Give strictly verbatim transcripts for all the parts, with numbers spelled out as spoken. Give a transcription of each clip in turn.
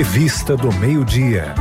Revista do Meio-Dia.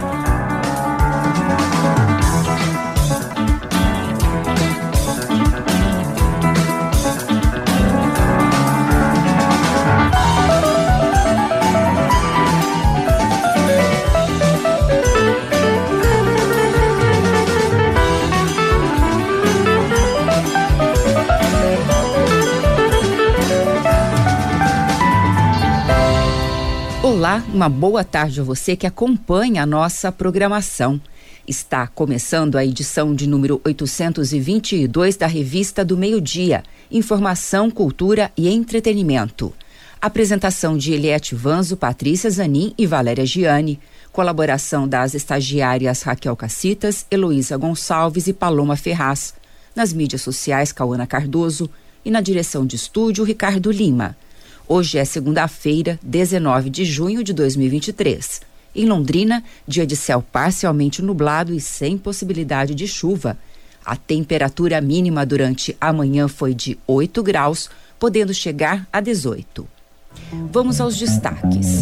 Olá, uma boa tarde a você que acompanha a nossa programação. Está começando a edição de número oitocentos e vinte e dois da Revista do Meio-Dia, Informação, Cultura e Entretenimento. Apresentação de Eliette Vanzo, Patrícia Zanin e Valéria Giani. Colaboração das estagiárias Raquel Cassitas, Heloísa Gonçalves e Paloma Ferraz. Nas mídias sociais, Cauana Cardoso. E na direção de estúdio, Ricardo Lima. Hoje é segunda-feira, dezenove de junho de dois mil e vinte e três. Em Londrina, dia de céu parcialmente nublado e sem possibilidade de chuva. A temperatura mínima durante a manhã foi de oito graus, podendo chegar a dezoito. Vamos aos destaques.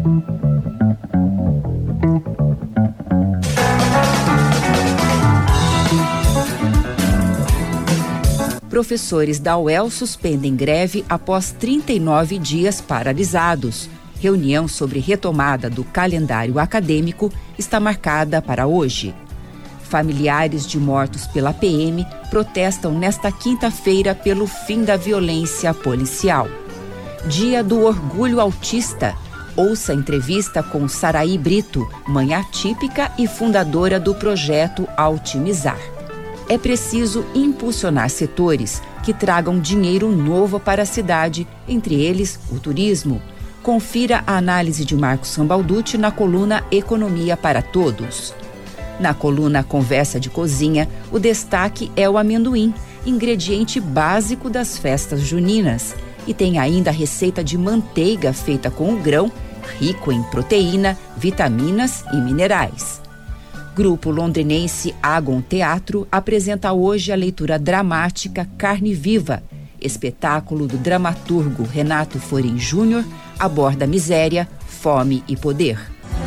Professores da U E L suspendem greve após trinta e nove dias paralisados. Reunião sobre retomada do calendário acadêmico está marcada para hoje. Familiares de mortos pela P M protestam nesta quinta-feira pelo fim da violência policial. Dia do Orgulho Autista. Ouça a entrevista com Saraí Brito, mãe atípica e fundadora do projeto Altimizar. É preciso impulsionar setores que tragam dinheiro novo para a cidade, entre eles o turismo. Confira a análise de Marcos Sambalducci na coluna Economia para Todos. Na coluna Conversa de Cozinha, o destaque é o amendoim, ingrediente básico das festas juninas. E tem ainda a receita de manteiga feita com o grão, rico em proteína, vitaminas e minerais. Grupo londrinense Agon Teatro apresenta hoje a leitura dramática Carne Viva. Espetáculo do dramaturgo Renato Forim Júnior aborda miséria, fome e poder.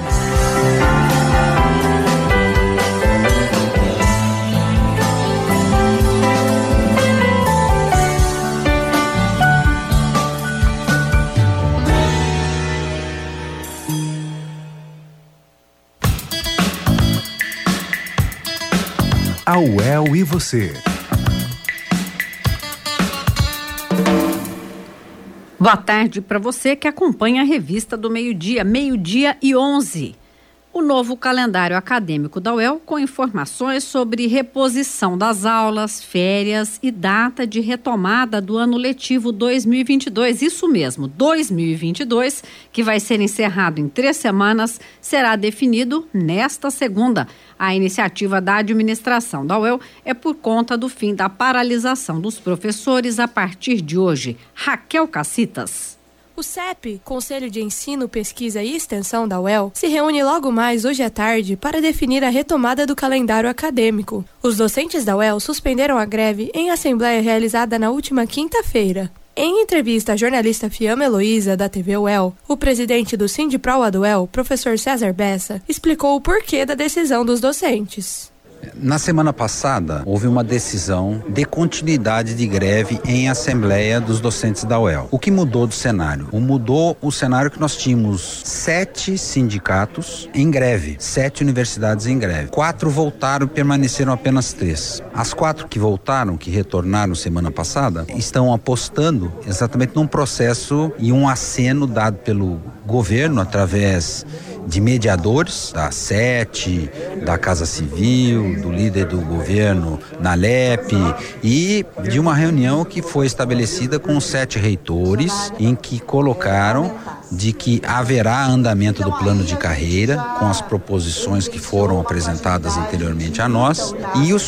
A U E L e você. Boa tarde para você que acompanha a Revista do Meio-Dia, meio-dia e onze. O novo calendário acadêmico da U E L com informações sobre reposição das aulas, férias e data de retomada do ano letivo dois mil e vinte e dois. Isso mesmo, dois mil e vinte e dois, que vai ser encerrado em três semanas, será definido nesta segunda. A iniciativa da administração da U E L é por conta do fim da paralisação dos professores a partir de hoje. Raquel Cassitas. O C E P, Conselho de Ensino, Pesquisa e Extensão da U E L, se reúne logo mais hoje à tarde para definir a retomada do calendário acadêmico. Os docentes da U E L suspenderam a greve em assembleia realizada na última quinta-feira. Em entrevista à jornalista Fiamma Heloísa, da T V U E L, o presidente do Sindiproa do U E L, professor César Bessa, explicou o porquê da decisão dos docentes. Na semana passada, houve uma decisão de continuidade de greve em assembleia dos docentes da U E L. O que mudou do cenário? O mudou o cenário que nós tínhamos sete sindicatos em greve, sete universidades em greve. Quatro voltaram e permaneceram apenas três. As quatro que voltaram, que retornaram semana passada, estão apostando exatamente num processo e um aceno dado pelo governo através de mediadores, da SET, da Casa Civil, do líder do governo na L E P e de uma reunião que foi estabelecida com sete reitores, em que colocaram de que haverá andamento do plano de carreira com as proposições que foram apresentadas anteriormente a nós, e os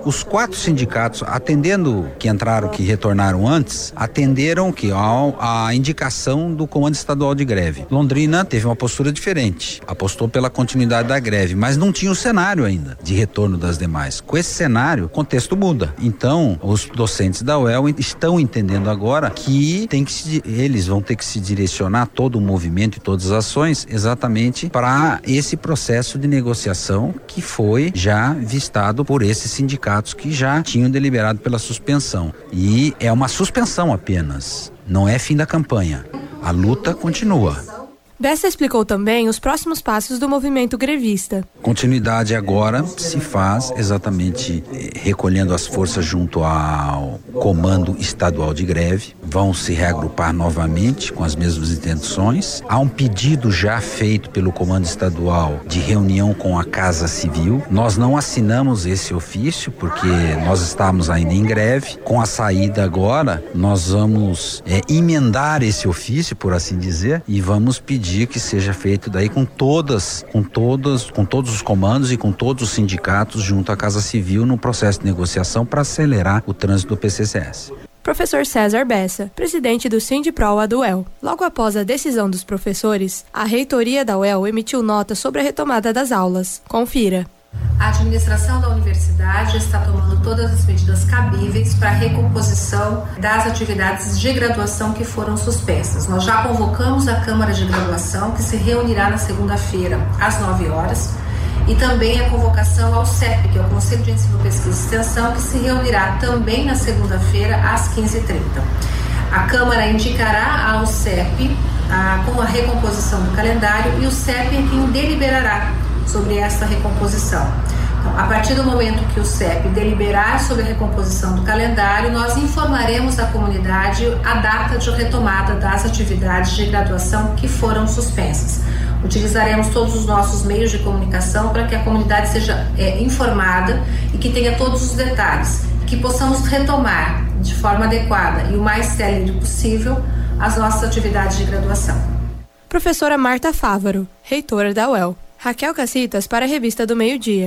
Os quatro sindicatos, atendendo, que entraram, que retornaram antes, atenderam que a, a indicação do Comando Estadual de Greve. Londrina teve uma postura diferente, apostou pela continuidade da greve, mas não tinha o cenário ainda de retorno das demais. Com esse cenário, o contexto muda. Então, os docentes da U E L estão entendendo agora que, tem que se, eles vão ter que se direcionar todo o movimento e todas as ações exatamente para esse processo de negociação que foi já vistado por esses sindicatos que já tinham deliberado pela suspensão. E é uma suspensão apenas, não é fim da campanha. A luta continua. Bessa explicou também os próximos passos do movimento grevista. Continuidade agora se faz exatamente eh, recolhendo as forças junto ao Comando Estadual de Greve. Vão se reagrupar novamente com as mesmas intenções. Há um pedido já feito pelo Comando Estadual de reunião com a Casa Civil. Nós não assinamos esse ofício porque nós estamos ainda em greve. Com a saída agora, nós vamos eh, emendar esse ofício, por assim dizer, e vamos pedir que seja feito daí com todas, com todas, com todos os comandos e com todos os sindicatos junto à Casa Civil no processo de negociação para acelerar o trânsito do P C C S. Professor César Bessa, presidente do Sindiproa do U E L. Logo após a decisão dos professores, a reitoria da U E L emitiu nota sobre a retomada das aulas. Confira. A administração da universidade está tomando todas as medidas cabíveis para a recomposição das atividades de graduação que foram suspensas. Nós já convocamos a Câmara de Graduação, que se reunirá na segunda-feira, às nove horas, e também a convocação ao C E P, que é o Conselho de Ensino, Pesquisa e Extensão, que se reunirá também na segunda-feira, às quinze e trinta. A Câmara indicará ao C E P a, com a recomposição do calendário e o C E P é quem deliberará sobre essa recomposição. Então, a partir do momento que o C E P deliberar sobre a recomposição do calendário, nós informaremos à comunidade a data de retomada das atividades de graduação que foram suspensas. Utilizaremos todos os nossos meios de comunicação para que a comunidade seja é, informada e que tenha todos os detalhes, e que possamos retomar de forma adequada e o mais célere possível as nossas atividades de graduação. Professora Marta Fávaro, reitora da U E L. Raquel Cacitas para a Revista do Meio-Dia.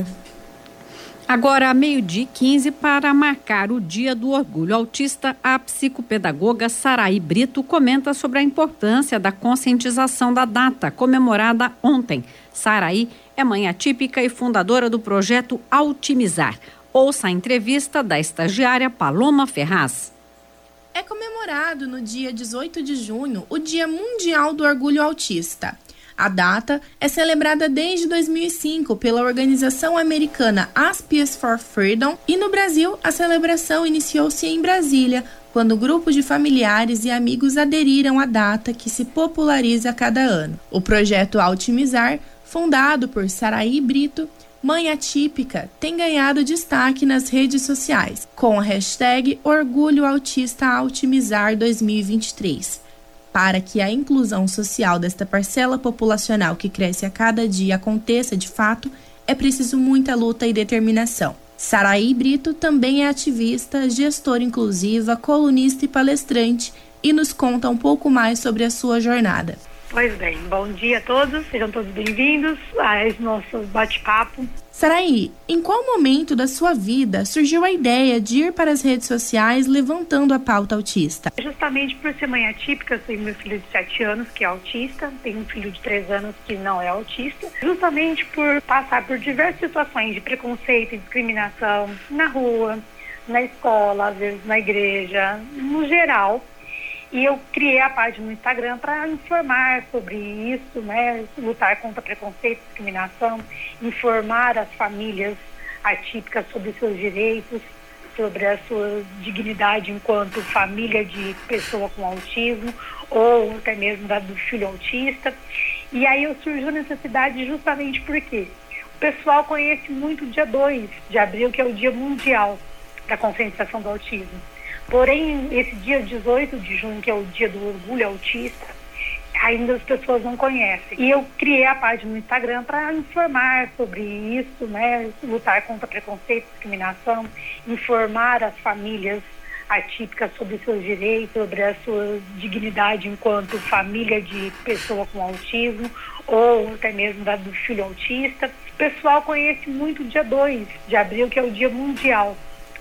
Agora, meio-dia e quinze, para marcar o Dia do Orgulho Autista, a psicopedagoga Saraí Brito comenta sobre a importância da conscientização da data, comemorada ontem. Saraí é mãe atípica e fundadora do projeto Autimizar. Ouça a entrevista da estagiária Paloma Ferraz. É comemorado no dia dezoito de junho o Dia Mundial do Orgulho Autista. A data é celebrada desde dois mil e cinco pela organização americana Aspies for Freedom e no Brasil a celebração iniciou-se em Brasília, quando grupos de familiares e amigos aderiram à data que se populariza a cada ano. O projeto Autimizar, fundado por Saraí Brito, mãe atípica, tem ganhado destaque nas redes sociais, com a hashtag Orgulho Autista Autimizar dois mil e vinte e três. Para que a inclusão social desta parcela populacional que cresce a cada dia aconteça de fato, é preciso muita luta e determinação. Saraí Brito também é ativista, gestora inclusiva, colunista e palestrante e nos conta um pouco mais sobre a sua jornada. Pois bem, bom dia a todos, sejam todos bem-vindos a esse nosso bate-papo. Saraí, em qual momento da sua vida surgiu a ideia de ir para as redes sociais levantando a pauta autista? Justamente por ser mãe atípica, eu tenho meu filho de sete anos que é autista, tenho um filho de três anos que não é autista, justamente por passar por diversas situações de preconceito e discriminação na rua, na escola, às vezes na igreja, no geral. E eu criei a página no Instagram para informar sobre isso, né, lutar contra preconceito e discriminação, informar as famílias atípicas sobre seus direitos, sobre a sua dignidade enquanto família de pessoa com autismo ou até mesmo da, do filho autista. E aí eu surgiu a necessidade justamente porque o pessoal conhece muito o dia dois de abril, que é o Dia Mundial da Conscientização do Autismo. Porém, esse dia dezoito de junho, que é o dia do orgulho autista, ainda as pessoas não conhecem. E eu criei a página no Instagram para informar sobre isso, né, lutar contra preconceito e discriminação, informar as famílias atípicas sobre seus direitos, sobre a sua dignidade enquanto família de pessoa com autismo ou até mesmo do filho autista. O pessoal conhece muito o dia dois de abril, que é o Dia Mundial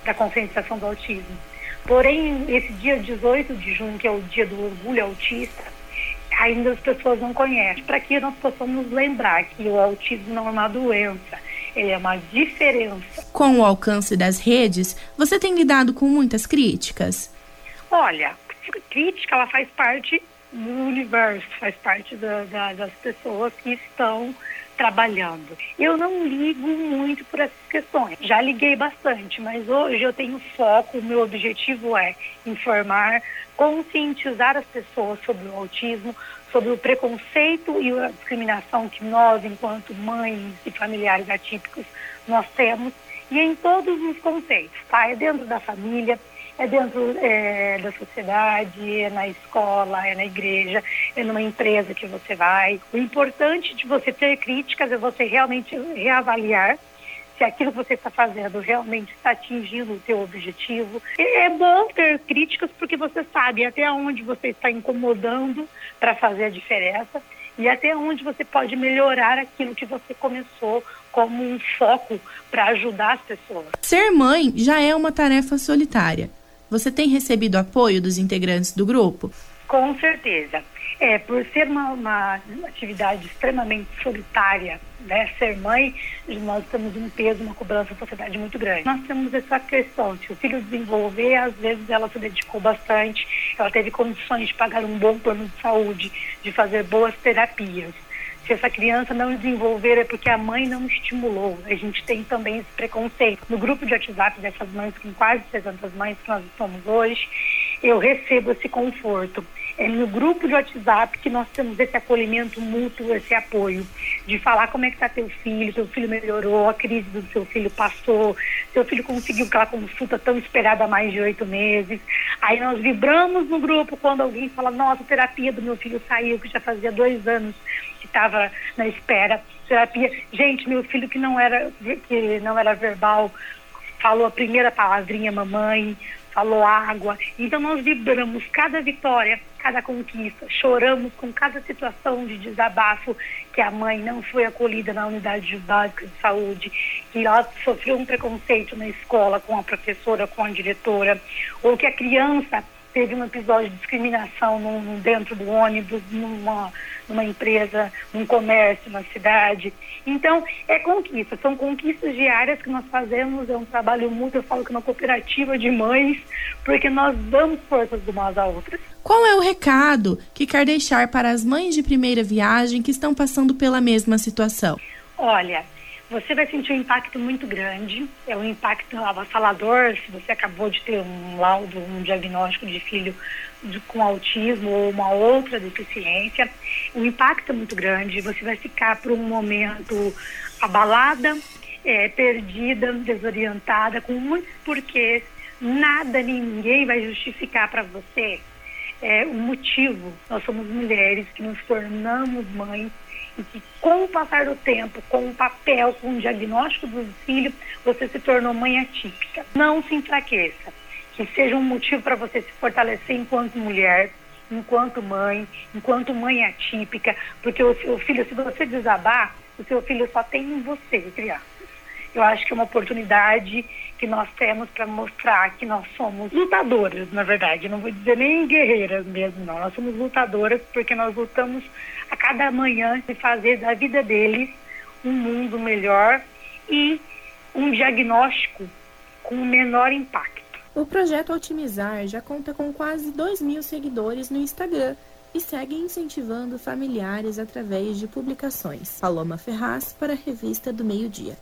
da conscientização do autismo. Porém, esse dia dezoito de junho, que é o dia do orgulho autista, ainda as pessoas não conhecem. Para que nós possamos lembrar que o autismo não é uma doença, ele é uma diferença. Com o alcance das redes, você tem lidado com muitas críticas? Olha, a crítica ela faz parte do universo, faz parte da, da, das pessoas que estão trabalhando. Eu não ligo muito por essas questões. Já liguei bastante, mas hoje eu tenho foco, o meu objetivo é informar, conscientizar as pessoas sobre o autismo, sobre o preconceito e a discriminação que nós, enquanto mães e familiares atípicos, nós temos, e em todos os conceitos, tá? É dentro da família, é dentro é, da sociedade, é na escola, é na igreja, é numa empresa que você vai. O importante de você ter críticas é você realmente reavaliar se aquilo que você está fazendo realmente está atingindo o seu objetivo. É bom ter críticas porque você sabe até onde você está incomodando para fazer a diferença e até onde você pode melhorar aquilo que você começou como um foco para ajudar as pessoas. Ser mãe já é uma tarefa solitária. Você tem recebido apoio dos integrantes do grupo? Com certeza. É, por ser uma, uma atividade extremamente solitária, né, ser mãe, nós temos um peso, uma cobrança da sociedade muito grande. Nós temos essa questão, se o filho desenvolver, às vezes ela se dedicou bastante, ela teve condições de pagar um bom plano de saúde, de fazer boas terapias. Se essa criança não desenvolver é porque a mãe não estimulou. A gente tem também esse preconceito. No grupo de WhatsApp dessas mães, com quase trezentas mães que nós estamos hoje, eu recebo esse conforto. É no grupo de WhatsApp que nós temos esse acolhimento mútuo, esse apoio, de falar como é que está teu filho, teu filho melhorou, a crise do seu filho passou, seu filho conseguiu aquela consulta tão esperada há mais de oito meses. Aí nós vibramos no grupo quando alguém fala, nossa, a terapia do meu filho saiu, que já fazia dois anos que estava na espera. Terapia, gente, meu filho que não era, que não era verbal, falou a primeira palavrinha, mamãe, falou água. Então nós vibramos cada vitória, cada conquista, choramos com cada situação de desabafo, que a mãe não foi acolhida na unidade básica de saúde, que ela sofreu um preconceito na escola com a professora, com a diretora, ou que a criança teve um episódio de discriminação num, dentro do ônibus, numa, numa empresa, num comércio, na cidade. Então, é conquista, são conquistas diárias que nós fazemos, é um trabalho mútuo, eu falo que é uma cooperativa de mães, porque nós damos forças umas às outras. Qual é o recado que quer deixar para as mães de primeira viagem que estão passando pela mesma situação? Olha, você vai sentir um impacto muito grande, é um impacto avassalador se você acabou de ter um laudo, um diagnóstico de filho de, com autismo ou uma outra deficiência. O impacto é muito grande, você vai ficar por um momento abalada, é, perdida, desorientada, com muitos porquês. Nada nem ninguém vai justificar para você é, o motivo. Nós somos mulheres que nos tornamos mães e que com o passar do tempo, com o papel, com o diagnóstico do filho, você se tornou mãe atípica. Não se enfraqueça, que seja um motivo para você se fortalecer enquanto mulher, enquanto mãe, enquanto mãe atípica, porque o seu filho, se você desabar, o seu filho só tem em você, crianças. Eu acho que é uma oportunidade que nós temos para mostrar que nós somos lutadoras, na verdade. Não vou dizer nem guerreiras mesmo, não. Nós somos lutadoras porque nós lutamos a cada manhã de fazer da vida deles um mundo melhor e um diagnóstico com menor impacto. O projeto Altimizar já conta com quase dois mil seguidores no Instagram e segue incentivando familiares através de publicações. Paloma Ferraz para a Revista do Meio-Dia.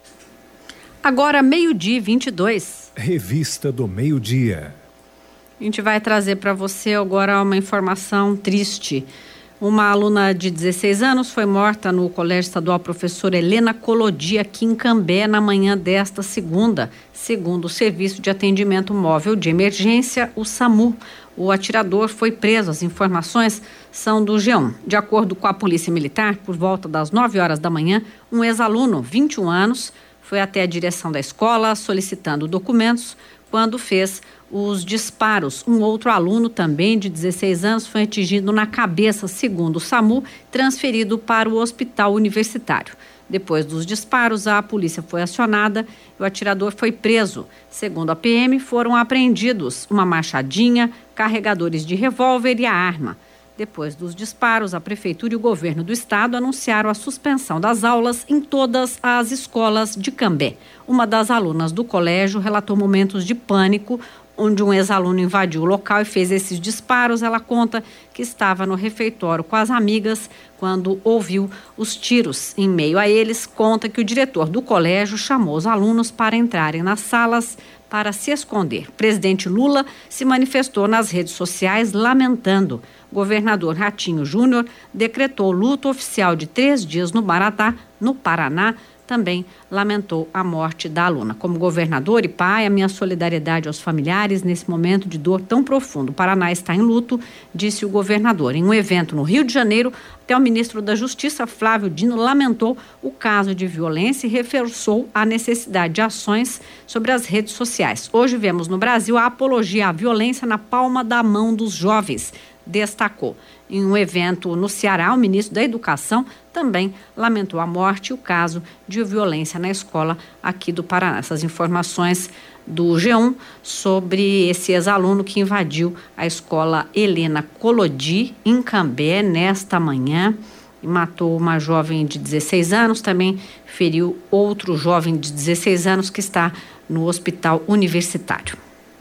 Agora, meio-dia e vinte e dois. Revista do Meio-Dia. A gente vai trazer para você agora uma informação triste. Uma aluna de dezesseis anos foi morta no Colégio Estadual Professora Helena Colodi, aqui em Cambé, na manhã desta segunda, segundo o Serviço de Atendimento Móvel de Emergência, o SAMU. O atirador foi preso. As informações são do G um. De acordo com a Polícia Militar, por volta das nove horas da manhã, um ex-aluno, vinte e um anos, foi até a direção da escola solicitando documentos quando fez os disparos. Um outro aluno, também de dezesseis anos, foi atingido na cabeça, segundo o SAMU, transferido para o hospital universitário. Depois dos disparos, a polícia foi acionada e o atirador foi preso. Segundo a P M, foram apreendidos uma machadinha, carregadores de revólver e a arma. Depois dos disparos, a Prefeitura e o governo do estado anunciaram a suspensão das aulas em todas as escolas de Cambé. Uma das alunas do colégio relatou momentos de pânico, onde um ex-aluno invadiu o local e fez esses disparos. Ela conta que estava no refeitório com as amigas quando ouviu os tiros. Em meio a eles, conta que o diretor do colégio chamou os alunos para entrarem nas salas para se esconder. O presidente Lula se manifestou nas redes sociais lamentando. O governador Ratinho Júnior decretou luto oficial de três dias no Maratá, no Paraná. Também lamentou a morte da aluna. Como governador e pai, a minha solidariedade aos familiares nesse momento de dor tão profundo. O Paraná está em luto, disse o governador. Em um evento no Rio de Janeiro, até o ministro da Justiça, Flávio Dino, lamentou o caso de violência e reforçou a necessidade de ações sobre as redes sociais. Hoje vemos no Brasil a apologia à violência na palma da mão dos jovens, destacou. Em um evento no Ceará, o ministro da Educação também lamentou a morte e o caso de violência na escola aqui do Paraná. Essas informações do G um sobre esse ex-aluno que invadiu a escola Helena Colodi, em Cambé, nesta manhã, e matou uma jovem de dezesseis anos, também feriu outro jovem de dezesseis anos que está no hospital universitário.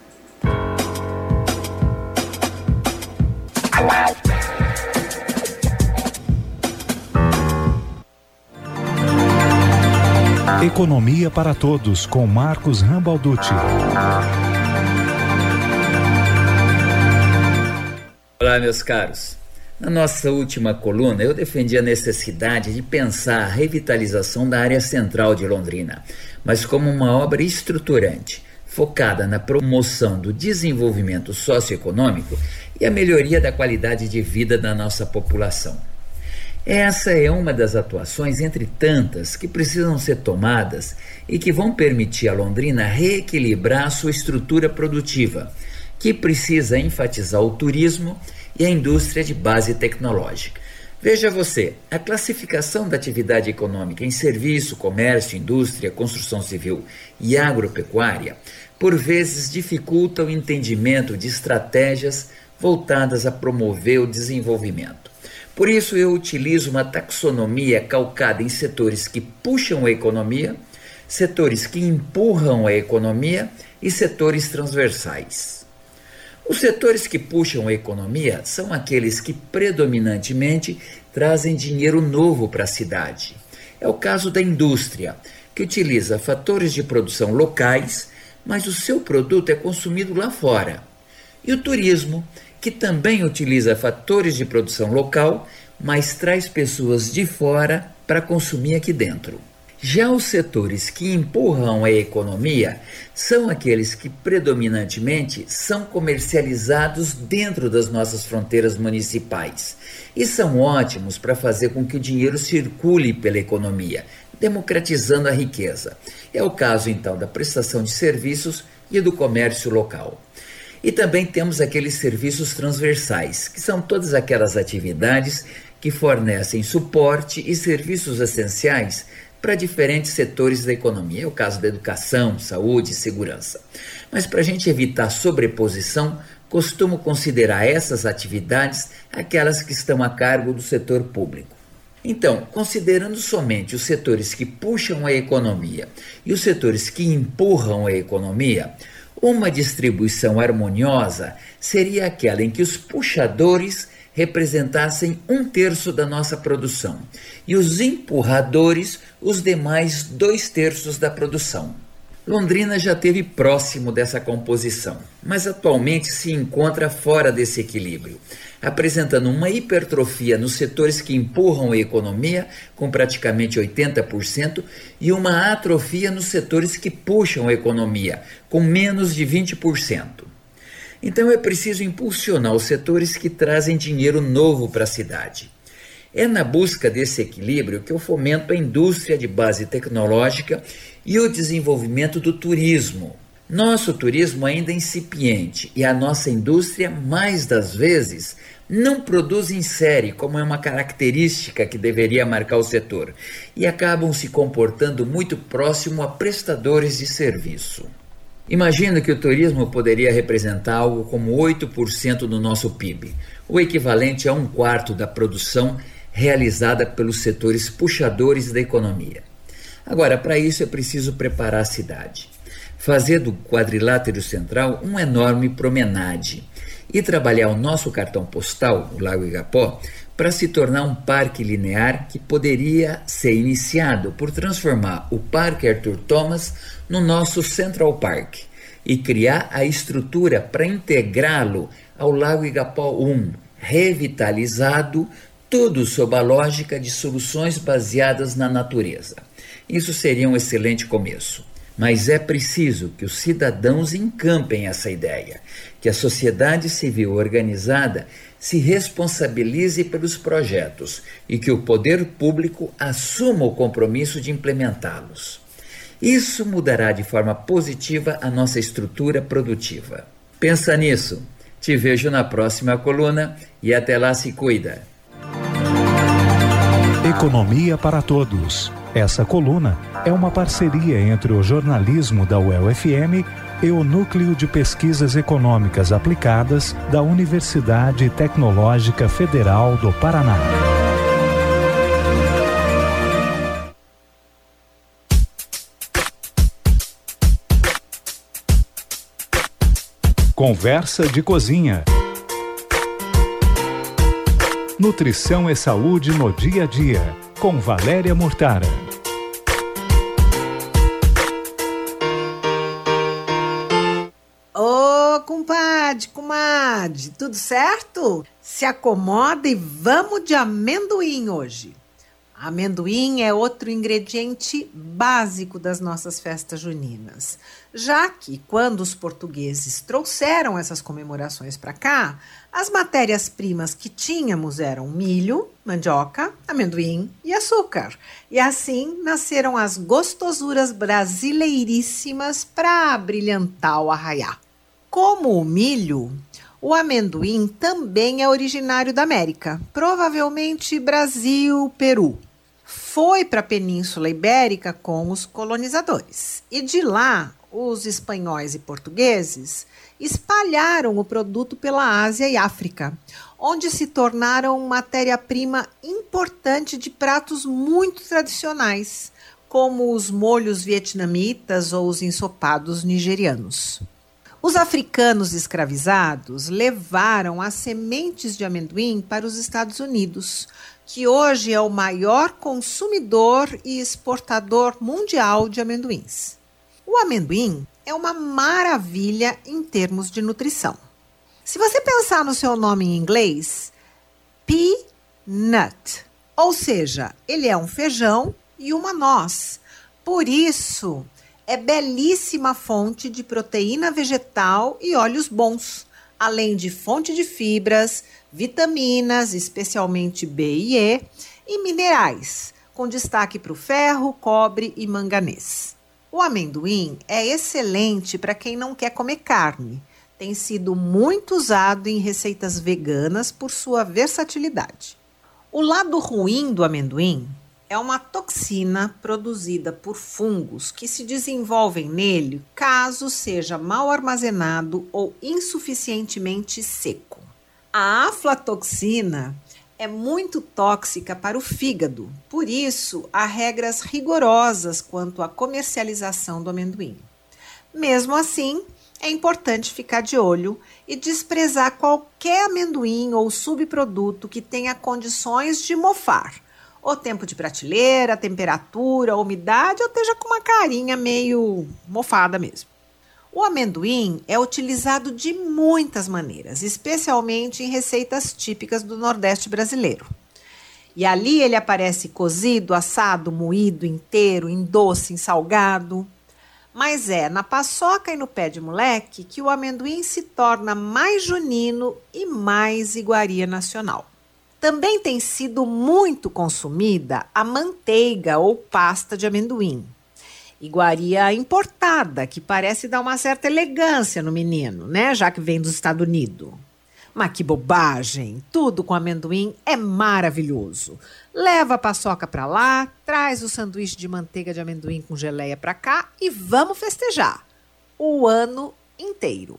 Economia para Todos, com Marcos Rambalducci. Olá, meus caros. Na nossa última coluna, eu defendi a necessidade de pensar a revitalização da área central de Londrina, mas como uma obra estruturante, focada na promoção do desenvolvimento socioeconômico e a melhoria da qualidade de vida da nossa população. Essa é uma das atuações entre tantas que precisam ser tomadas e que vão permitir a Londrina reequilibrar a sua estrutura produtiva, que precisa enfatizar o turismo e a indústria de base tecnológica. Veja você, a classificação da atividade econômica em serviço, comércio, indústria, construção civil e agropecuária, por vezes dificulta o entendimento de estratégias voltadas a promover o desenvolvimento. Por isso eu utilizo uma taxonomia calcada em setores que puxam a economia, setores que empurram a economia e setores transversais. Os setores que puxam a economia são aqueles que predominantemente trazem dinheiro novo para a cidade. É o caso da indústria, que utiliza fatores de produção locais, mas o seu produto é consumido lá fora. E o turismo, que também utiliza fatores de produção local, mas traz pessoas de fora para consumir aqui dentro. Já os setores que empurram a economia são aqueles que predominantemente são comercializados dentro das nossas fronteiras municipais e são ótimos para fazer com que o dinheiro circule pela economia, democratizando a riqueza. É o caso então da prestação de serviços e do comércio local. E também temos aqueles serviços transversais, que são todas aquelas atividades que fornecem suporte e serviços essenciais para diferentes setores da economia. É o caso da educação, saúde e segurança. Mas para a gente evitar sobreposição, costumo considerar essas atividades aquelas que estão a cargo do setor público. Então, considerando somente os setores que puxam a economia e os setores que empurram a economia, uma distribuição harmoniosa seria aquela em que os puxadores representassem um terço da nossa produção e os empurradores os demais dois terços da produção. Londrina já esteve próximo dessa composição, mas atualmente se encontra fora desse equilíbrio, apresentando uma hipertrofia nos setores que empurram a economia, com praticamente oitenta por cento, e uma atrofia nos setores que puxam a economia, com menos de vinte por cento. Então é preciso impulsionar os setores que trazem dinheiro novo para a cidade. É na busca desse equilíbrio que eu fomento a indústria de base tecnológica e o desenvolvimento do turismo. Nosso turismo ainda é incipiente e a nossa indústria, mais das vezes, não produz em série, como é uma característica que deveria marcar o setor, e acabam se comportando muito próximo a prestadores de serviço. Imagino que o turismo poderia representar algo como oito por cento do nosso P I B, o equivalente a um quarto da produção realizada pelos setores puxadores da economia. Agora, para isso é preciso preparar a cidade, fazer do quadrilátero central um enorme promenade e trabalhar o nosso cartão postal, o Lago Igapó, para se tornar um parque linear que poderia ser iniciado por transformar o Parque Arthur Thomas no nosso Central Park e criar a estrutura para integrá-lo ao Lago Igapó um, revitalizado, tudo sob a lógica de soluções baseadas na natureza. Isso seria um excelente começo. Mas é preciso que os cidadãos encampem essa ideia, que a sociedade civil organizada se responsabilize pelos projetos e que o poder público assuma o compromisso de implementá-los. Isso mudará de forma positiva a nossa estrutura produtiva. Pensa nisso. Te vejo na próxima coluna e até lá se cuida. Economia para Todos. Essa coluna é uma parceria entre o jornalismo da U E L F M e o Núcleo de Pesquisas Econômicas Aplicadas da Universidade Tecnológica Federal do Paraná. Conversa de Cozinha. Nutrição e saúde no dia a dia, com Valéria Mortara. Ô, compadre, comadre, tudo certo? Se acomoda e vamos de amendoim hoje. Amendoim é outro ingrediente básico das nossas festas juninas, já que quando os portugueses trouxeram essas comemorações para cá, as matérias-primas que tínhamos eram milho, mandioca, amendoim e açúcar. E assim nasceram as gostosuras brasileiríssimas para brilhantar o arraiá. Como o milho, o amendoim também é originário da América, provavelmente Brasil, Peru. Foi para a Península Ibérica com os colonizadores. E de lá, os espanhóis e portugueses espalharam o produto pela Ásia e África, onde se tornaram matéria-prima importante de pratos muito tradicionais, como os molhos vietnamitas ou os ensopados nigerianos. Os africanos escravizados levaram as sementes de amendoim para os Estados Unidos, que hoje é o maior consumidor e exportador mundial de amendoins. O amendoim é uma maravilha em termos de nutrição. Se você pensar no seu nome em inglês, peanut, ou seja, ele é um feijão e uma noz. Por isso, é belíssima fonte de proteína vegetal e óleos bons, além de fonte de fibras, vitaminas, especialmente B e E, e minerais, com destaque para o ferro, cobre e manganês. O amendoim é excelente para quem não quer comer carne. Tem sido muito usado em receitas veganas por sua versatilidade. O lado ruim do amendoim é uma toxina produzida por fungos que se desenvolvem nele caso seja mal armazenado ou insuficientemente seco. A aflatoxina é muito tóxica para o fígado, por isso há regras rigorosas quanto à comercialização do amendoim. Mesmo assim, é importante ficar de olho e desprezar qualquer amendoim ou subproduto que tenha condições de mofar. O tempo de prateleira, temperatura, umidade ou esteja com uma carinha meio mofada mesmo. O amendoim é utilizado de muitas maneiras, especialmente em receitas típicas do Nordeste brasileiro. E ali ele aparece cozido, assado, moído, inteiro, em doce, em salgado. Mas é na paçoca e no pé de moleque que o amendoim se torna mais junino e mais iguaria nacional. Também tem sido muito consumida a manteiga ou pasta de amendoim. Iguaria importada, que parece dar uma certa elegância no menino, né? Já que vem dos Estados Unidos. Mas que bobagem! Tudo com amendoim é maravilhoso. Leva a paçoca pra lá, traz o sanduíche de manteiga de amendoim com geleia pra cá e vamos festejar o ano inteiro.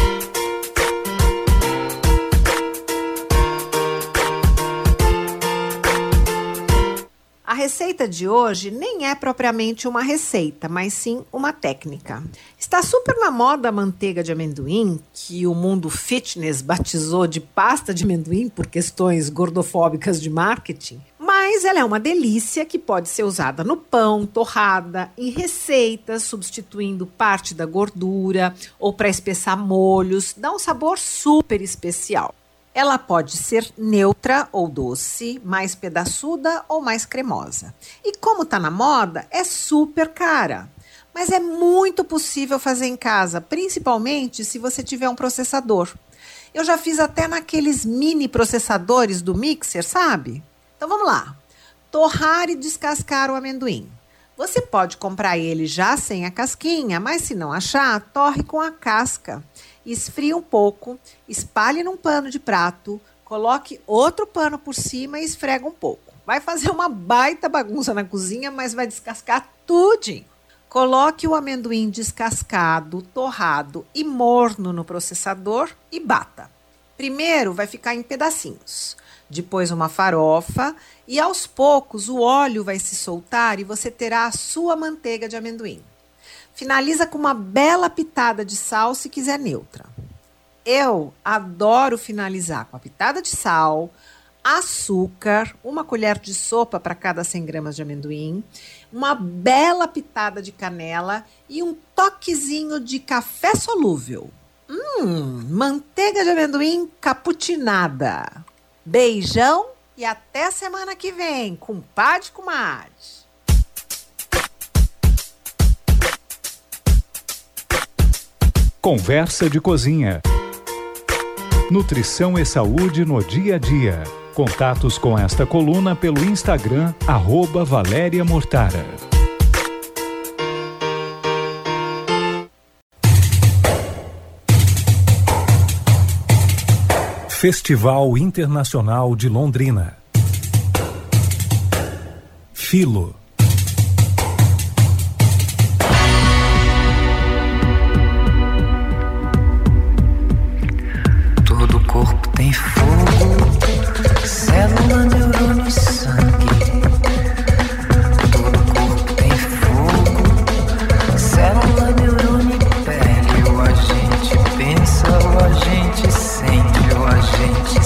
A receita de hoje nem é propriamente uma receita, mas sim uma técnica. Está super na moda a manteiga de amendoim, que o mundo fitness batizou de pasta de amendoim por questões gordofóbicas de marketing. Mas ela é uma delícia que pode ser usada no pão, torrada, em receitas, substituindo parte da gordura ou para espessar molhos. Dá um sabor super especial. Ela pode ser neutra ou doce, mais pedaçuda ou mais cremosa. E como está na moda, é super cara. Mas é muito possível fazer em casa, principalmente se você tiver um processador. Eu já fiz até naqueles mini processadores do mixer, sabe? Então vamos lá. Torrar e descascar o amendoim. Você pode comprar ele já sem a casquinha, mas se não achar, torre com a casca. Esfria um pouco, espalhe num pano de prato, coloque outro pano por cima e esfrega um pouco. Vai fazer uma baita bagunça na cozinha, mas vai descascar tudinho. Coloque o amendoim descascado, torrado e morno no processador e bata. Primeiro vai ficar em pedacinhos, depois uma farofa e aos poucos o óleo vai se soltar e você terá a sua manteiga de amendoim. Finaliza com uma bela pitada de sal se quiser neutra. Eu adoro finalizar com a pitada de sal, açúcar, uma colher de sopa para cada cem gramas de amendoim, uma bela pitada de canela e um toquezinho de café solúvel. Hum, manteiga de amendoim caputinada. Beijão e até semana que vem, compadre e comadre. Conversa de Cozinha. Nutrição e saúde no dia a dia. Contatos com esta coluna pelo Instagram, arroba Valéria Mortara. Festival Internacional de Londrina. Filo. Tem fogo, célula, neurônio e sangue. Todo corpo tem fogo, célula, neurônio e pele. O agente pensa, o agente sente, o agente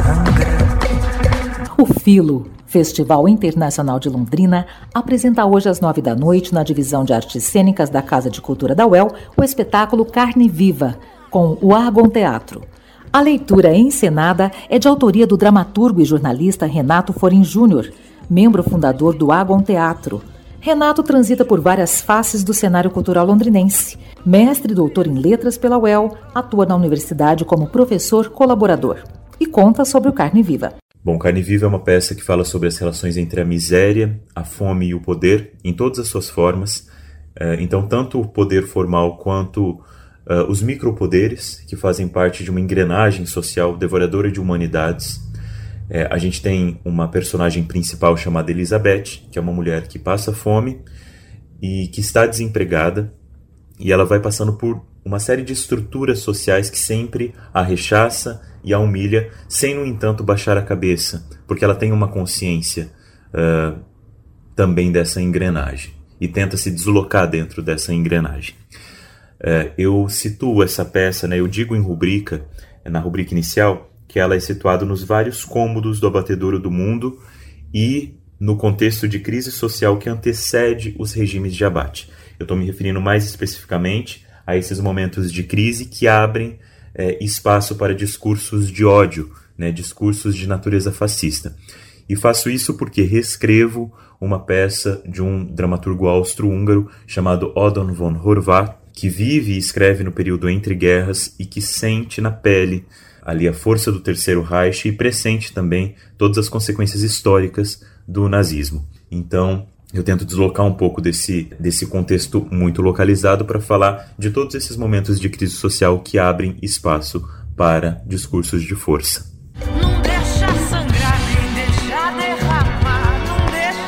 sangra. O Filo, Festival Internacional de Londrina, apresenta hoje às nove da noite, na divisão de artes cênicas da Casa de Cultura da U E L, o espetáculo Carne Viva, com o Argon Teatro. A leitura encenada é de autoria do dramaturgo e jornalista Renato Forin Júnior, membro fundador do Argon Teatro. Renato transita por várias faces do cenário cultural londrinense. Mestre e doutor em letras pela U E L, atua na universidade como professor colaborador e conta sobre o Carne Viva. Bom, Carne Viva é uma peça que fala sobre as relações entre a miséria, a fome e o poder, em todas as suas formas. Então, tanto o poder formal quanto Uh, os micropoderes, que fazem parte de uma engrenagem social devoradora de humanidades. É, a gente tem uma personagem principal chamada Elizabeth, que é uma mulher que passa fome e que está desempregada, e ela vai passando por uma série de estruturas sociais que sempre a rechaça e a humilha, sem, no entanto, baixar a cabeça, porque ela tem uma consciência uh, também dessa engrenagem, e tenta se deslocar dentro dessa engrenagem. Uh, eu situo essa peça, né, eu digo em rubrica, na rubrica inicial, que ela é situada nos vários cômodos do abatedouro do mundo e no contexto de crise social que antecede os regimes de abate. Eu estou me referindo mais especificamente a esses momentos de crise que abrem é, espaço para discursos de ódio, né, discursos de natureza fascista. E faço isso porque reescrevo uma peça de um dramaturgo austro-húngaro chamado Odon von Horváth, que vive e escreve no período entre guerras e que sente na pele ali a força do Terceiro Reich e pressente também todas as consequências históricas do nazismo. Então, Eu tento deslocar um pouco desse, desse contexto muito localizado para falar de todos esses momentos de crise social que abrem espaço para discursos de força. Não deixa sangrar, nem deixa derramar, não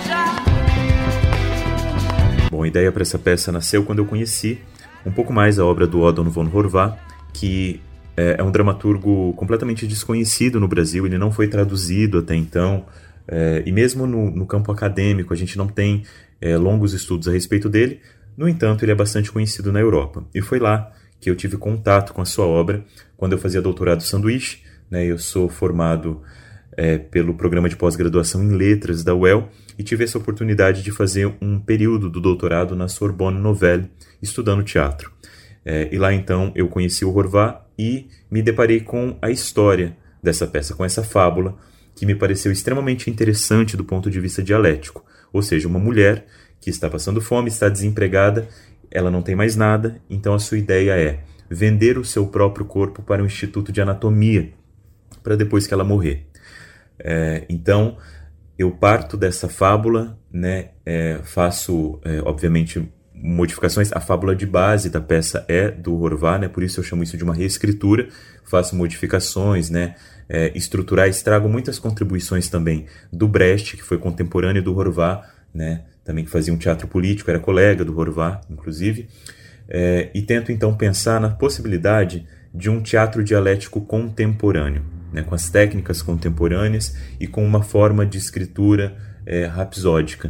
deixa... Bom, a ideia para essa peça nasceu quando eu conheci um pouco mais a obra do Odon von Horváth, que é um dramaturgo completamente desconhecido no Brasil, ele não foi traduzido até então, é, e mesmo no, no campo acadêmico a gente não tem é, longos estudos a respeito dele. No entanto, ele é bastante conhecido na Europa, e foi lá que eu tive contato com a sua obra quando eu fazia doutorado sanduíche, né? Eu sou formado é, pelo programa de pós-graduação em letras da U E L e tive essa oportunidade de fazer um período do doutorado na Sorbonne Nouvelle, estudando teatro. É, e lá então eu conheci o Horváth e me deparei com a história dessa peça, com essa fábula, que me pareceu extremamente interessante do ponto de vista dialético. Ou seja, uma mulher que está passando fome, está desempregada, ela não tem mais nada, então a sua ideia é vender o seu próprio corpo para um instituto de anatomia, para depois que ela morrer. É, então, eu parto dessa fábula, né, é, faço, é, obviamente, modificações. A fábula de base da peça é do Horváth, né? Por isso eu chamo isso de uma reescritura. Faço modificações, né? é, estruturais, trago muitas contribuições também do Brecht, que foi contemporâneo do Horváth, né? Também que fazia um teatro político, era colega do Horváth, inclusive, é, e tento então pensar na possibilidade de um teatro dialético contemporâneo, né? Com as técnicas contemporâneas e com uma forma de escritura é, rapsódica.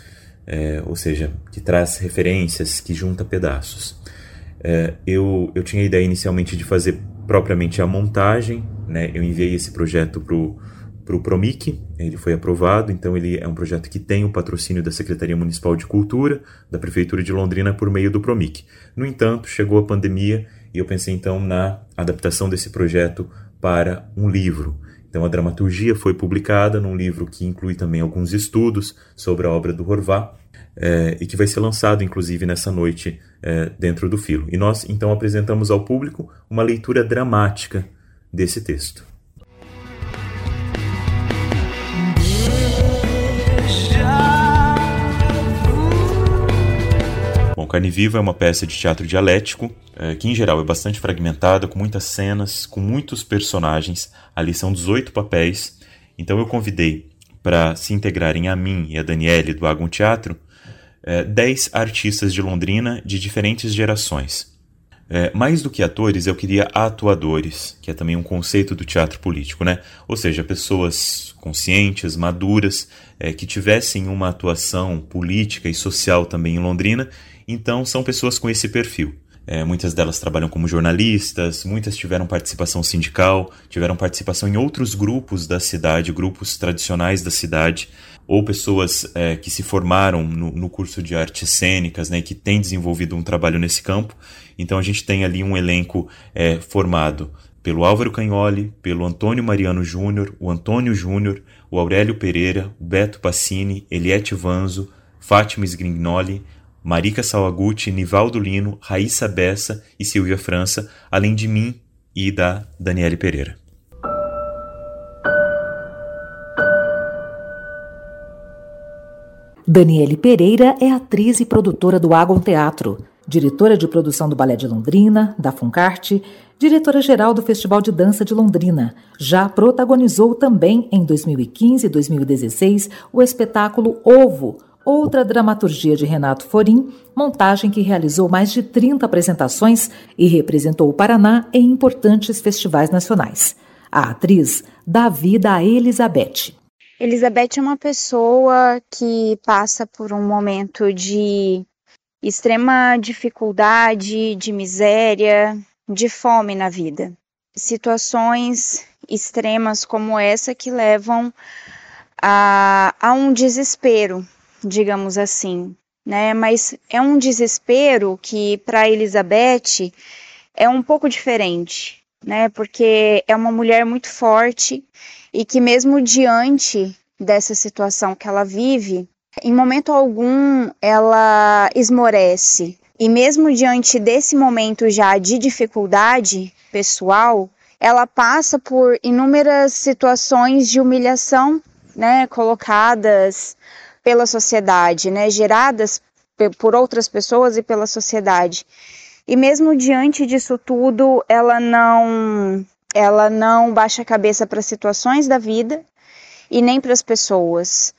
É, ou seja, que traz referências, que junta pedaços. É, eu, eu tinha a ideia inicialmente de fazer propriamente a montagem, né? Eu enviei esse projeto para o Promic, ele foi aprovado, então ele é um projeto que tem o patrocínio da Secretaria Municipal de Cultura, da Prefeitura de Londrina, por meio do Promic. No entanto, chegou a pandemia e eu pensei então na adaptação desse projeto para um livro. Então a dramaturgia foi publicada num livro que inclui também alguns estudos sobre a obra do Horváth, é, e que vai ser lançado inclusive nessa noite é, dentro do Filo. E nós então apresentamos ao público uma leitura dramática desse texto. Bom, Carne Viva é uma peça de teatro dialético, é, que em geral é bastante fragmentada, com muitas cenas, com muitos personagens. Ali são dezoito papéis, então eu convidei para se integrarem a mim e a Daniele do Agon Teatro é, dez artistas de Londrina de diferentes gerações. É, mais do que atores, eu queria atuadores, que é também um conceito do teatro político, né? Ou seja, pessoas conscientes, maduras, é, que tivessem uma atuação política e social também em Londrina. Então são pessoas com esse perfil. É, muitas delas trabalham como jornalistas, muitas tiveram participação sindical, tiveram participação em outros grupos da cidade, grupos tradicionais da cidade, ou pessoas é, que se formaram no, no curso de artes cênicas, né, que têm desenvolvido um trabalho nesse campo. Então a gente tem ali um elenco é, formado pelo Álvaro Cagnoli, pelo Antônio Mariano Júnior, o Antônio Júnior, o Aurélio Pereira, o Beto Passini, Eliette Vanzo, Fátima Sgrignoli, Marika Sawaguchi, Nivaldo Lino, Raíssa Bessa e Silvia França, além de mim e da Daniele Pereira. Daniele Pereira é atriz e produtora do Agon Teatro, diretora de produção do Balé de Londrina, da Funcarte, diretora-geral do Festival de Dança de Londrina. Já protagonizou também, em dois mil e quinze e dois mil e dezesseis, o espetáculo Ovo, outra dramaturgia de Renato Forim, montagem que realizou mais de trinta apresentações e representou o Paraná em importantes festivais nacionais. A atriz dá vida a Elizabeth. Elizabeth é uma pessoa que passa por um momento de extrema dificuldade, de miséria, de fome na vida. Situações extremas como essa que levam a, a um desespero, digamos assim, né? Mas é um desespero que para Elizabeth é um pouco diferente, né? Porque é uma mulher muito forte e que mesmo diante dessa situação que ela vive, em momento algum ela esmorece. E mesmo diante desse momento já de dificuldade pessoal, ela passa por inúmeras situações de humilhação, né, colocadas pela sociedade, né, geradas por outras pessoas e pela sociedade. E mesmo diante disso tudo, ela não, ela não baixa a cabeça para as situações da vida e nem para as pessoas.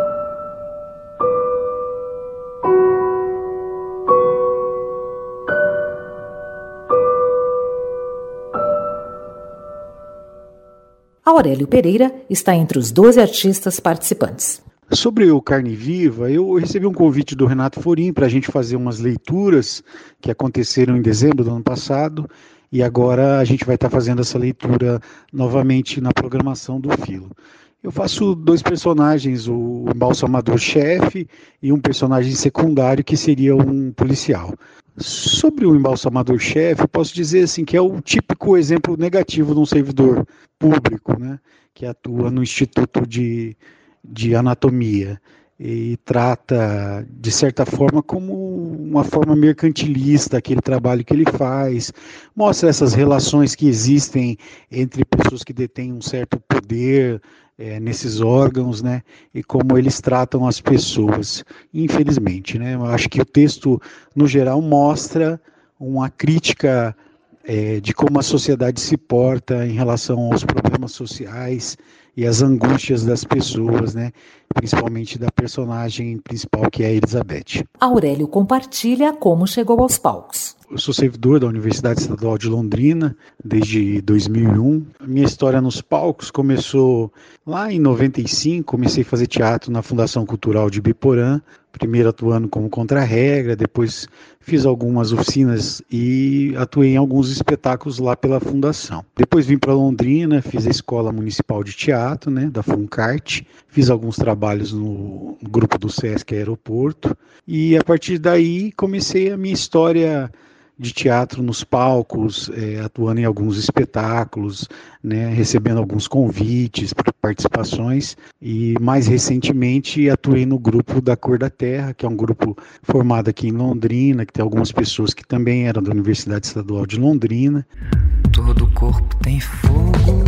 Aurélio Pereira está entre os doze artistas participantes. Sobre o Carne Viva, eu recebi um convite do Renato Forim para a gente fazer umas leituras que aconteceram em dezembro do ano passado, e agora a gente vai estar fazendo essa leitura novamente na programação do Filo. Eu faço dois personagens, o embalsamador-chefe e um personagem secundário que seria um policial. Sobre o embalsamador-chefe, eu posso dizer assim, que é o típico exemplo negativo de um servidor público, né, que atua no Instituto de, de Anatomia e trata, de certa forma, como uma forma mercantilista aquele trabalho que ele faz, mostra essas relações que existem entre pessoas que detêm um certo poder, É, nesses órgãos, né, e como eles tratam as pessoas, infelizmente, né. Eu acho que o texto, no geral, mostra uma crítica é, de como a sociedade se porta em relação aos problemas sociais e às angústias das pessoas, né, principalmente da personagem principal, que é a Elizabeth. Aurélio compartilha como chegou aos palcos. Eu sou servidor da Universidade Estadual de Londrina desde dois mil e um. A minha história nos palcos começou lá em noventa e cinco, comecei a fazer teatro na Fundação Cultural de Biporã, primeiro atuando como contra-regra, depois fiz algumas oficinas e atuei em alguns espetáculos lá pela Fundação. Depois vim para Londrina, fiz a Escola Municipal de Teatro, né, da FUNCART, fiz alguns trabalhos no grupo do Sesc Aeroporto e a partir daí comecei a minha história de teatro nos palcos, é, atuando em alguns espetáculos, né, recebendo alguns convites para participações e mais recentemente atuei no grupo da Cor da Terra, que é um grupo formado aqui em Londrina, que tem algumas pessoas que também eram da Universidade Estadual de Londrina. Todo corpo tem fogo,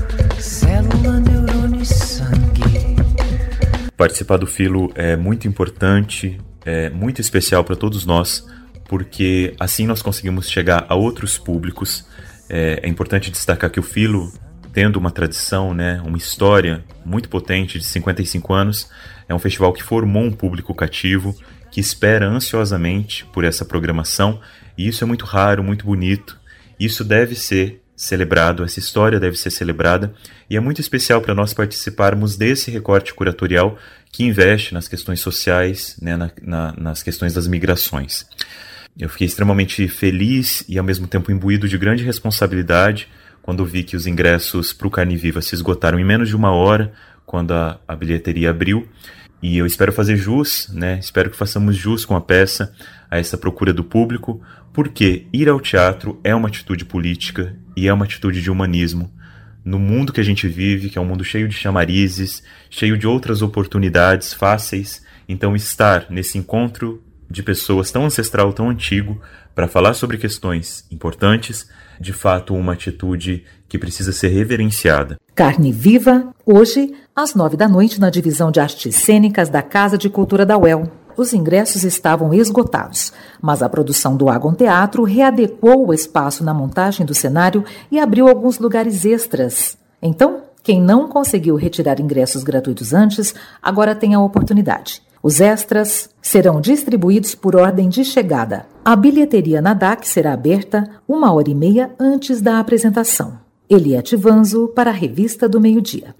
célula, neurônio e sangue. Participar do Filo é muito importante, é muito especial para todos nós, porque assim nós conseguimos chegar a outros públicos. É, é importante destacar que o Filo, tendo uma tradição, né, uma história muito potente de cinquenta e cinco anos, é um festival que formou um público cativo, que espera ansiosamente por essa programação, e isso é muito raro, muito bonito. Isso deve ser celebrado, essa história deve ser celebrada, e é muito especial para nós participarmos desse recorte curatorial que investe nas questões sociais, né, na, na, nas questões das migrações. Eu fiquei extremamente feliz e ao mesmo tempo imbuído de grande responsabilidade quando vi que os ingressos para o Carne Viva se esgotaram em menos de uma hora, quando a, a bilheteria abriu. E eu espero fazer jus, né? Espero que façamos jus com a peça a essa procura do público, porque ir ao teatro é uma atitude política e é uma atitude de humanismo. No mundo que a gente vive, que é um mundo cheio de chamarizes, cheio de outras oportunidades fáceis, então estar nesse encontro de pessoas tão ancestral, tão antigo, para falar sobre questões importantes, de fato uma atitude que precisa ser reverenciada. Carne Viva, hoje, às nove da noite, na divisão de artes cênicas da Casa de Cultura da U E L. Os ingressos estavam esgotados, mas a produção do Agon Teatro readequou o espaço na montagem do cenário e abriu alguns lugares extras. Então, quem não conseguiu retirar ingressos gratuitos antes, agora tem a oportunidade. Os extras serão distribuídos por ordem de chegada. A bilheteria na D A C será aberta uma hora e meia antes da apresentação. Eliette Vanzo para a Revista do Meio-Dia.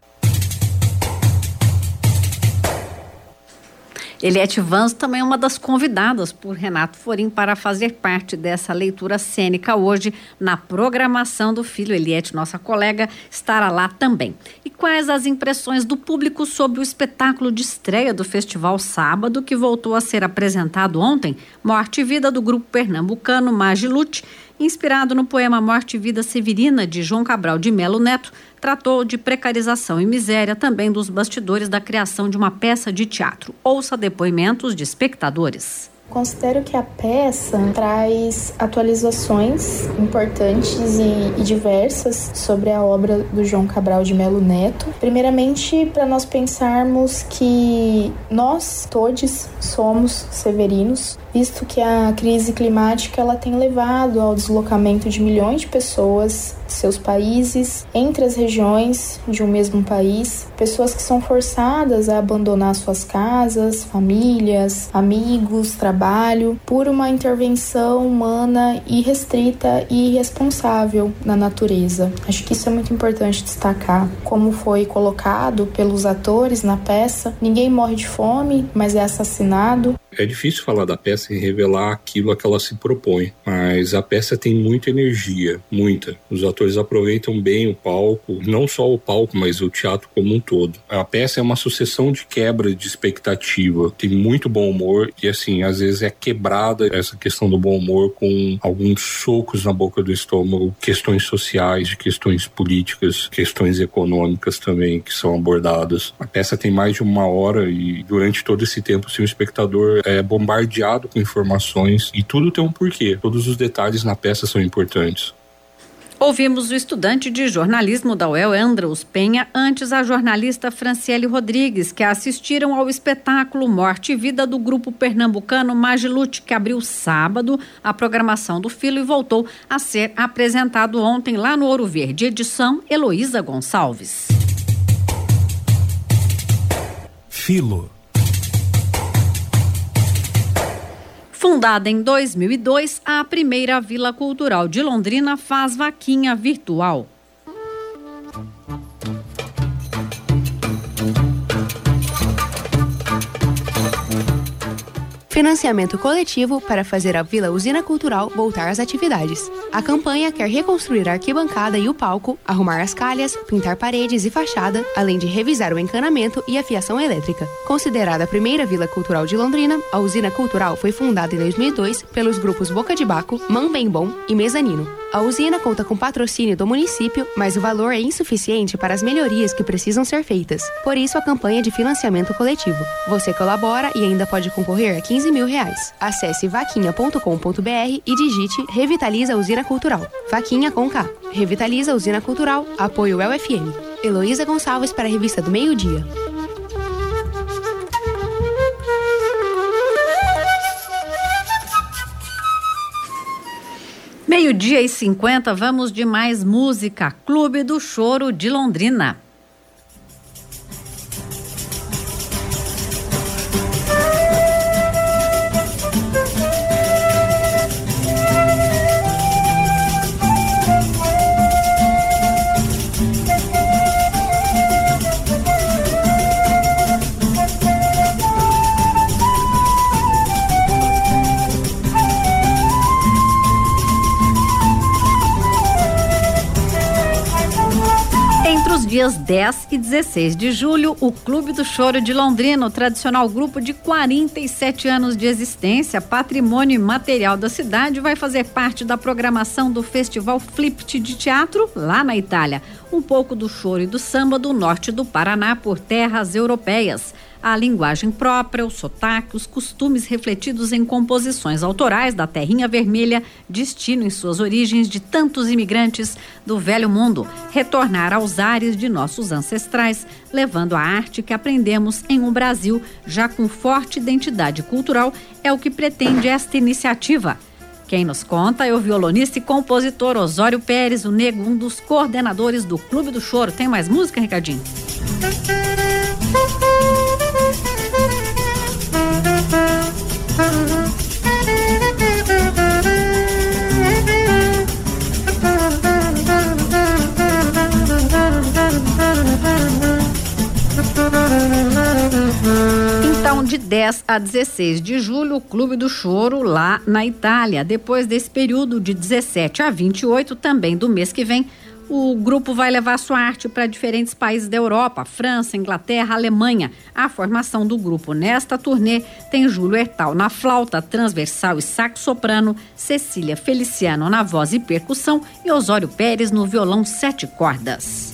Eliette Vanzo também é uma das convidadas por Renato Forim para fazer parte dessa leitura cênica hoje na programação do Filo. Eliette, nossa colega, estará lá também. E quais as impressões do público sobre o espetáculo de estreia do Festival Sábado, que voltou a ser apresentado ontem? Morte e Vida, do grupo pernambucano Magilute, inspirado no poema Morte e Vida Severina, de João Cabral de Melo Neto, tratou de precarização e miséria, também dos bastidores da criação de uma peça de teatro. Ouça depoimentos de espectadores. Considero que a peça traz atualizações importantes e, e diversas sobre a obra do João Cabral de Melo Neto. Primeiramente, para nós pensarmos que nós todos somos severinos, visto que a crise climática ela tem levado ao deslocamento de milhões de pessoas de seus países, entre as regiões de um mesmo país, pessoas que são forçadas a abandonar suas casas, famílias, amigos, trabalho, por uma intervenção humana irrestrita e irresponsável na natureza. Acho que isso é muito importante destacar. Como foi colocado pelos atores na peça, ninguém morre de fome, mas é assassinado. É difícil falar da peça e revelar aquilo a que ela se propõe, mas a peça tem muita energia, muita. Os atores aproveitam bem o palco, não só o palco, mas o teatro como um todo. A peça é uma sucessão de quebra de expectativa, tem muito bom humor e assim, às vezes é quebrada essa questão do bom humor com alguns socos na boca do estômago, questões sociais, questões políticas, questões econômicas também que são abordadas. A peça tem mais de uma hora e durante todo esse tempo, se o espectador é bombardeado com informações e tudo tem um porquê. Todos os detalhes na peça são importantes. Ouvimos o estudante de jornalismo da U E L, Andreus Penha, antes a jornalista Franciele Rodrigues, que assistiram ao espetáculo Morte e Vida do grupo pernambucano Magilute, que abriu sábado a programação do Filo e voltou a ser apresentado ontem lá no Ouro Verde. Edição Heloísa Gonçalves. Filo. Fundada em dois mil e dois, a primeira Vila Cultural de Londrina faz vaquinha virtual. Financiamento coletivo para fazer a Vila Usina Cultural voltar às atividades. A campanha quer reconstruir a arquibancada e o palco, arrumar as calhas, pintar paredes e fachada, além de revisar o encanamento e a fiação elétrica. Considerada a primeira Vila Cultural de Londrina, a Usina Cultural foi fundada em dois mil e dois pelos grupos Boca de Baco, Mãe Bem Bom e Mezanino. A usina conta com patrocínio do município, mas o valor é insuficiente para as melhorias que precisam ser feitas. Por isso, a campanha de financiamento coletivo. Você colabora e ainda pode concorrer a quinze mil reais. Acesse vaquinha ponto com ponto br e digite Revitaliza a Usina Cultural. Vaquinha com K. Revitaliza a Usina Cultural. Apoio U E L F M. Heloísa Gonçalves para a Revista do Meio Dia. Meio-dia e cinquenta, vamos de mais música. Clube do Choro de Londrina. Dias dez e dezesseis de julho, o Clube do Choro de Londrina, o tradicional grupo de quarenta e sete anos de existência, patrimônio imaterial da cidade, vai fazer parte da programação do Festival Flipt de Teatro lá na Itália. Um pouco do choro e do samba do norte do Paraná por terras europeias. A linguagem própria, o sotaque, os costumes refletidos em composições autorais da terrinha vermelha, destino em suas origens de tantos imigrantes do velho mundo, retornar aos ares de nossos ancestrais, levando a arte que aprendemos em um Brasil já com forte identidade cultural, é o que pretende esta iniciativa. Quem nos conta é o violonista e compositor Osório Pérez, o Nego, um dos coordenadores do Clube do Choro. Tem mais música, Ricardinho? Então, de dez a dezesseis de julho, o Clube do Choro lá na Itália. Depois desse período, de dezessete a vinte e oito, também do mês que vem, o grupo vai levar sua arte para diferentes países da Europa, França, Inglaterra, Alemanha. A formação do grupo nesta turnê tem Júlio Hertal na flauta transversal e sax soprano, Cecília Feliciano na voz e percussão e Osório Pérez no violão sete cordas.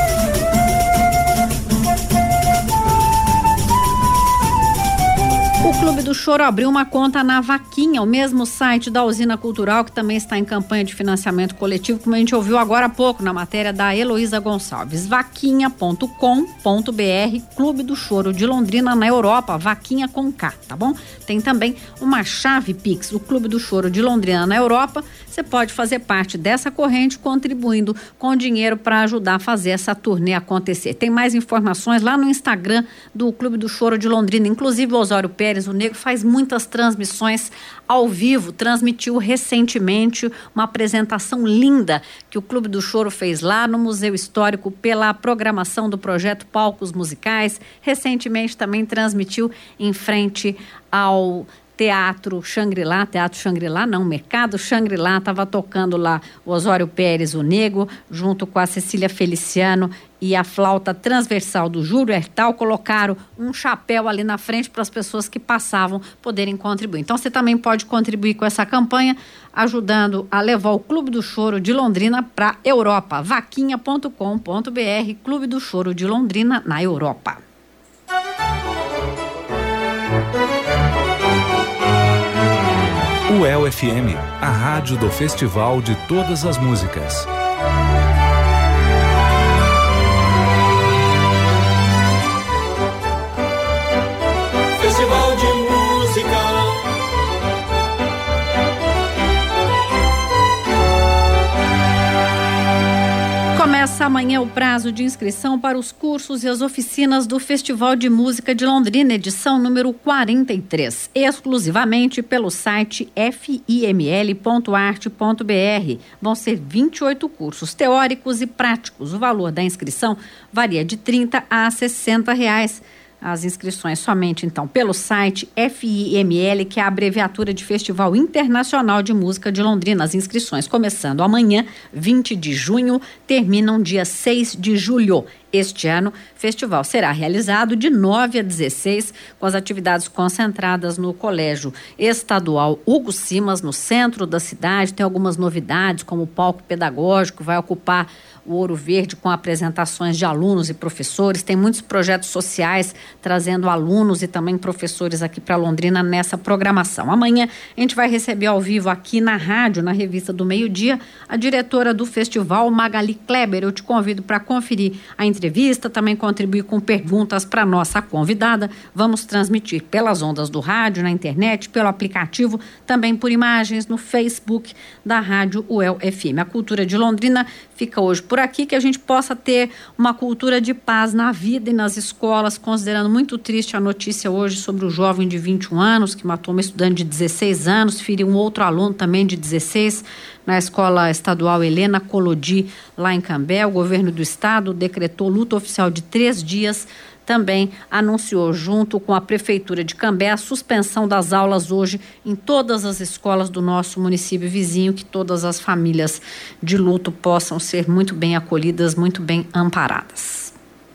O do Choro abriu uma conta na Vaquinha, o mesmo site da Usina Cultural, que também está em campanha de financiamento coletivo, como a gente ouviu agora há pouco na matéria da Heloísa Gonçalves. vaquinha ponto com ponto br, Clube do Choro de Londrina na Europa, Vaquinha com K, tá bom? Tem também uma chave Pix, o Clube do Choro de Londrina na Europa. Você pode fazer parte dessa corrente contribuindo com dinheiro para ajudar a fazer essa turnê acontecer. Tem mais informações lá no Instagram do Clube do Choro de Londrina. Inclusive o Osório Pérez, o Negro, faz muitas transmissões ao vivo. Transmitiu recentemente uma apresentação linda que o Clube do Choro fez lá no Museu Histórico pela programação do projeto Palcos Musicais. Recentemente também transmitiu em frente ao Teatro Xangri-Lá, Teatro Xangri-Lá não, Mercado Xangri-Lá, estava tocando lá o Osório Pérez, o Nego, junto com a Cecília Feliciano e a flauta transversal do Júlio Hertal, colocaram um chapéu ali na frente para as pessoas que passavam poderem contribuir. Então você também pode contribuir com essa campanha, ajudando a levar o Clube do Choro de Londrina para a Europa. vaquinha ponto com ponto br, Clube do Choro de Londrina na Europa. U E L F M, a rádio do Festival de Todas as Músicas. Festival de Música. Começa amanhã o prazo de inscrição para os cursos e as oficinas do Festival de Música de Londrina, edição número quarenta e três, exclusivamente pelo site f i m l ponto arte ponto b r. Vão ser vinte e oito cursos teóricos e práticos. O valor da inscrição varia de trinta a sessenta reais. As inscrições somente, então, pelo site F I M L, que é a abreviatura de Festival Internacional de Música de Londrina. As inscrições começando amanhã, vinte de junho, terminam dia seis de julho. Este ano, o festival será realizado de nove a dezesseis, com as atividades concentradas no Colégio Estadual Hugo Simas, no centro da cidade. Tem algumas novidades, como o palco pedagógico, vai ocupar o Ouro Verde com apresentações de alunos e professores. Tem muitos projetos sociais trazendo alunos e também professores aqui para Londrina nessa programação. Amanhã a gente vai receber ao vivo aqui na rádio, na Revista do Meio-Dia, a diretora do festival, Magali Kleber. Eu te convido para conferir a entrevista, também contribuir com perguntas para nossa convidada. Vamos transmitir pelas ondas do rádio, na internet, pelo aplicativo, também por imagens no Facebook da Rádio U E L F M. A Cultura de Londrina fica hoje por aqui, que a gente possa ter uma cultura de paz na vida e nas escolas, considerando muito triste a notícia hoje sobre o jovem de vinte e um anos que matou uma estudante de dezesseis anos, feriu um outro aluno também de dezesseis na Escola Estadual Helena Colodi, lá em Cambé. O governo do estado decretou luta oficial de três dias. Também anunciou, junto com a Prefeitura de Cambé, a suspensão das aulas hoje em todas as escolas do nosso município vizinho, que todas as famílias de luto possam ser muito bem acolhidas, muito bem amparadas.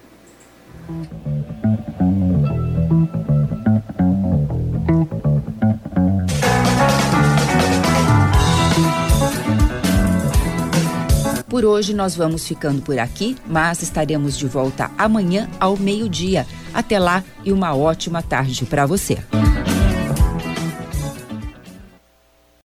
Por hoje nós vamos ficando por aqui, mas estaremos de volta amanhã ao meio-dia. Até lá e uma ótima tarde para você.